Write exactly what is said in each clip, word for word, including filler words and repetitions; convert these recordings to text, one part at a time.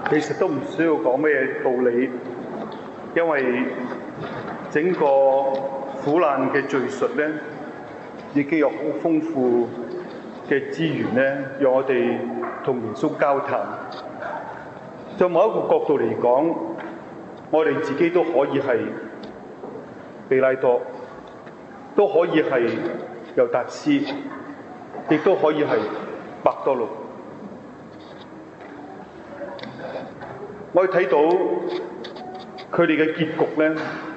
其實都唔需要講咩道理，因為整個苦難嘅敘述咧，已經有好豐富嘅資源咧，讓我哋同耶穌交談。在某一個角度嚟講，我哋自己都可以係彼拉多，都可以係猶達斯，亦都可以係伯多祿。我哋睇到佢哋嘅結局咧，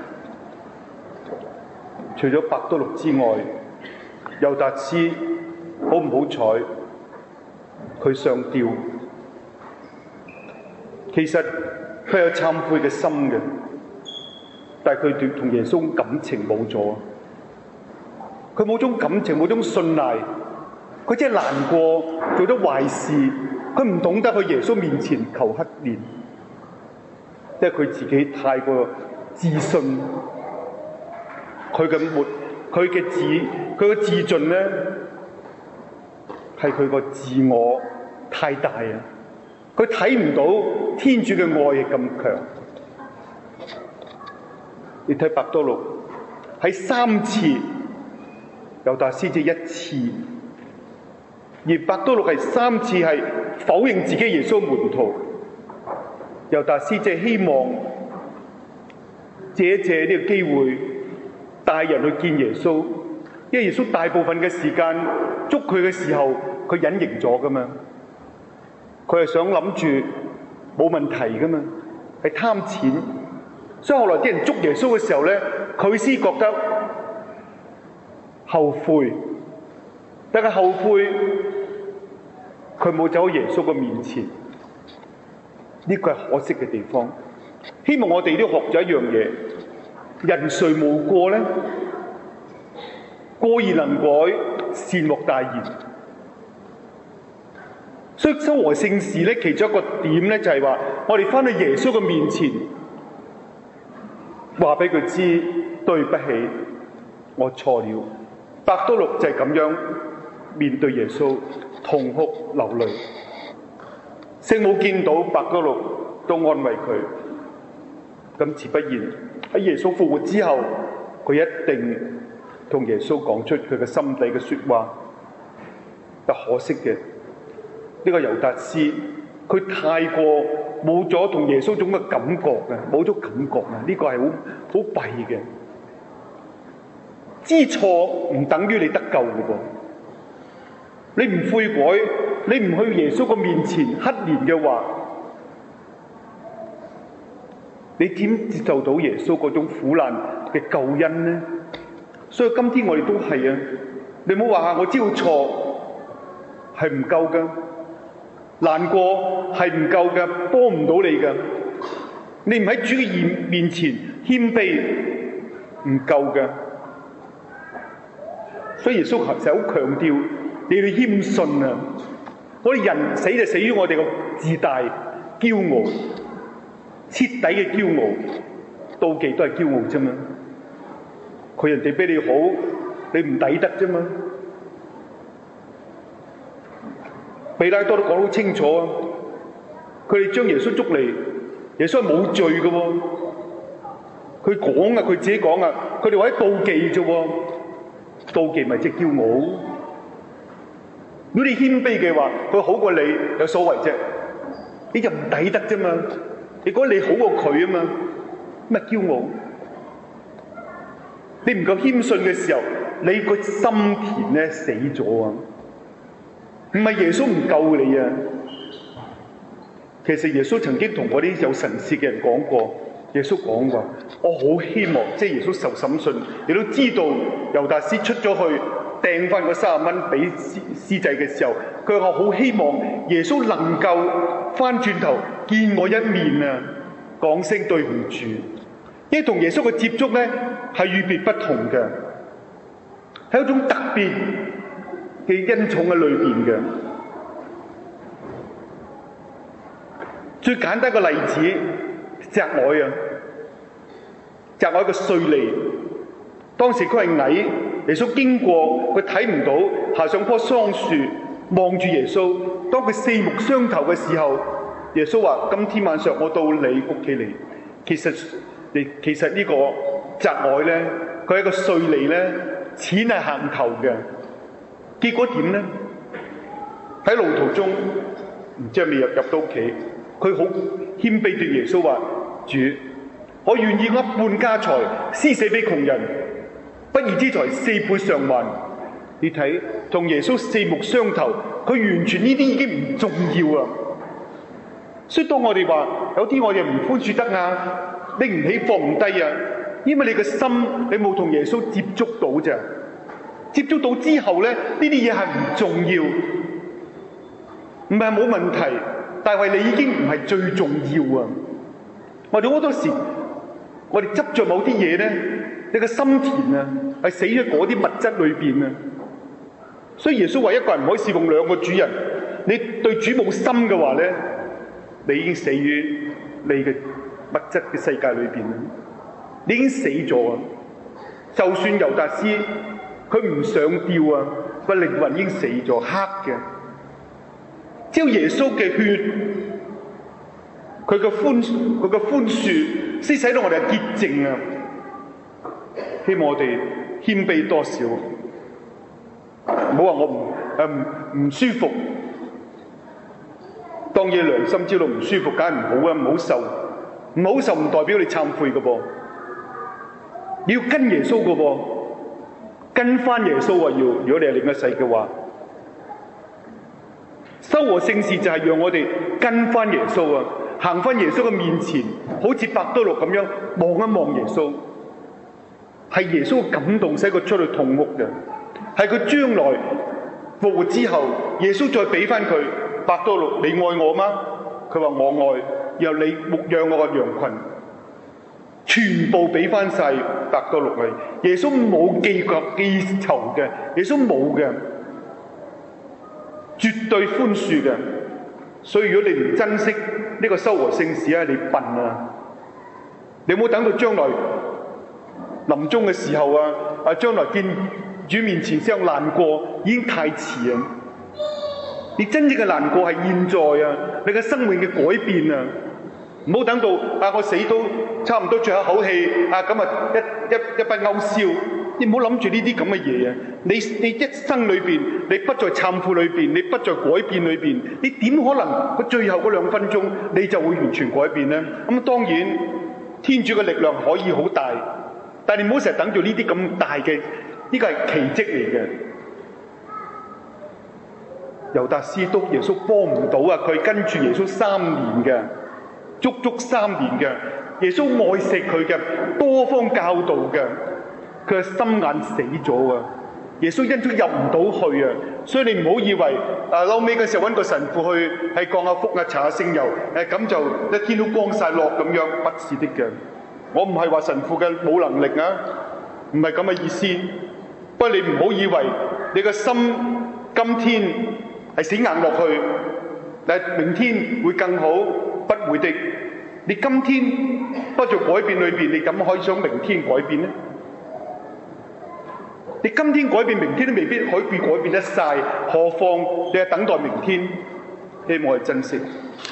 除咗伯多祿之外，猶達斯好唔好彩，佢上吊。其實佢有懺悔嘅心嘅，但係佢對同耶穌感情冇咗，佢冇種感情，冇種信賴，佢真係難過做咗壞事，佢唔懂得去耶穌面前求乞憐，因為佢自己太過自信，佢嘅沒佢嘅自佢嘅自盡咧，係佢個自我太大啊！佢睇唔到天主嘅愛係咁強。你睇伯多祿喺三次，猶達斯只一次，而伯多祿係三次係否認自己耶穌門徒。猶達斯只係希望借一借呢個機會帶人去見耶穌，因為耶穌大部分嘅時間捉佢嘅時候，佢隱形咗噶嘛。佢係想諗住冇問題噶嘛，係貪錢，所以後來啲人捉耶穌嘅時候咧，佢先覺得後悔，但係後悔佢冇走喺耶穌嘅面前，呢個係可惜嘅地方。希望我哋都學咗一樣嘢，人誰無過咧？過而能改，善莫大焉。所以修和聖事咧，其中一個點咧就係話，我哋翻去耶穌嘅面前，話俾佢知對不起，我錯了。伯多祿就係咁樣面對耶穌，痛哭流淚。聖母見到伯多祿都安慰佢，咁自不然喺耶穌復活之後，佢一定同耶穌講出佢嘅心底嘅說話。但可惜嘅。呢個猶達斯，佢太過冇咗同耶穌種嘅感覺嘅，冇咗感覺啊！呢個係好好弊嘅。知錯唔等於你得救嘅噃。你唔悔改，你唔去耶穌嘅面前乞憐嘅話，你點接受到耶穌嗰種苦難嘅救恩呢？所以今天我哋都係啊！你唔好話我知道錯係唔夠㗎。難過係唔夠嘅，幫唔到你嘅。你唔喺主嘅面前謙卑，唔夠嘅。所以耶穌成日好強調，你要謙遜啊！我哋人死就死於我哋個自大、驕傲、徹底嘅驕傲，妒忌都係驕傲啫嘛。佢人哋比你好，你唔抵得啫嘛。彼拉多都講得好清楚啊！佢哋將耶穌捉嚟，耶穌係冇罪嘅喎。佢講啊，佢自己講啊，佢哋話喺妒忌啫喎，妒忌咪即係驕傲。如果你謙卑嘅話，佢好過你，有所謂啫？你就唔抵得啫嘛。你覺得你好過佢啊嘛，乜驕傲？你唔夠謙遜嘅時候，你個心田咧死咗啊！唔係耶穌唔救你啊！其實耶穌曾經同嗰啲有神視嘅人講過，耶穌講過，我好希望，即係耶穌受審訊，你都知道猶達斯出咗去掟翻嗰三十蚊俾司司祭嘅時候，佢話好希望耶穌能夠翻轉頭見我一面啊，講聲對唔住，因為同耶穌嘅接觸咧係與別不同嘅，係一種特別嘅恩寵喺裏邊嘅。最簡單嘅例子，責外啊，責外一個稅吏，當時佢係矮，耶穌經過，佢睇唔到，爬上棵桑樹望住耶穌。當佢四目相投嘅時候， 耶穌話：今天晚上我到你屋企嚟，其實你其實呢個窄外咧，佢係一個稅吏咧，錢係行頭嘅。結果點咧？喺路途中唔知係未入入到屋企，佢好謙卑對耶穌話：主，我願意一半家財施捨俾窮人，不義之財四倍償還。你睇，同耶穌四目相投，佢完全呢啲已經唔重要啊！所以當我哋話有啲我哋唔寬恕得啊，拎唔起放唔低啊，因為你嘅心你冇同耶穌接觸到咋，接觸到之後咧，呢啲嘢係唔重要，唔係冇問題，但係你已經唔係最重要啊！我哋好多時我哋執着某啲嘢咧，你嘅心田啊係死喺嗰啲物質裏邊啊！所以耶穌話一個人唔可以侍奉兩個主人，你對主冇心嘅話咧，你已經死於你嘅物質嘅世界裏邊啦，你已經死咗啊！就算猶達斯佢唔上吊啊，個靈魂已經死咗，黑嘅。只有耶穌嘅血，佢嘅寬佢嘅寬恕，先使到我哋係潔淨啊！希望我哋謙卑多少，唔好話我唔誒唔唔舒服。當嘢良心知道唔舒服，梗係唔好啊！唔好受，唔好受唔代表你懺悔嘅噃。你要跟耶穌嘅噃，跟翻耶穌啊！要如果你係另一世嘅話，修和聖事就係讓我哋跟翻耶穌啊，行翻耶穌嘅面前，好似伯多祿咁樣望一望耶穌，係耶穌嘅感動使佢出去痛哭嘅，係佢將來復活之後，耶穌再俾翻佢。伯多祿，你愛我嗎？佢話我愛，然後你牧養我嘅羊群，全部俾翻晒伯多祿去。耶穌冇記過記仇嘅，耶穌冇嘅，絕對寬恕嘅。所以如果你唔珍惜呢個修和聖事啊，你笨啊！你冇等到將來臨終嘅時候啊，啊將來見主面前先有難過，已經太遲啊！你真正嘅難過係現在啊！你嘅生命嘅改變啊！唔好等到啊我死都差唔多最後一口氣啊咁啊一一一筆勾銷，你唔好諗住呢啲咁嘅嘢啊！你你一生裏邊，你不在懺悔裏邊，你不在改變裏邊，你點可能佢最後嗰兩分鐘你就會完全改變呢？咁當然天主嘅力量可以好大，但係你唔好成日等住呢啲咁大嘅，呢個係奇蹟嚟嘅。猶達斯都耶穌幫唔到啊！佢跟住耶穌三年嘅，足足三年嘅。耶穌愛惜佢嘅，多方教導嘅，佢嘅心眼死咗啊！耶穌因此入唔到去啊！所以你唔好以為啊，後尾嘅時候揾個神父去係降下福啊、搽下聖油，誒咁就一天都光晒落咁樣，不是的嘅。我唔係話神父嘅冇能力啊，唔係咁嘅意思。不過你唔好以為你嘅心今天係死硬落去，但係明天會更好，不會的。你今天不在改變裏邊，你怎可以想明天改變呢？你今天改變，明天都未必可以改變得晒，何況你係等待明天？希望我哋珍惜。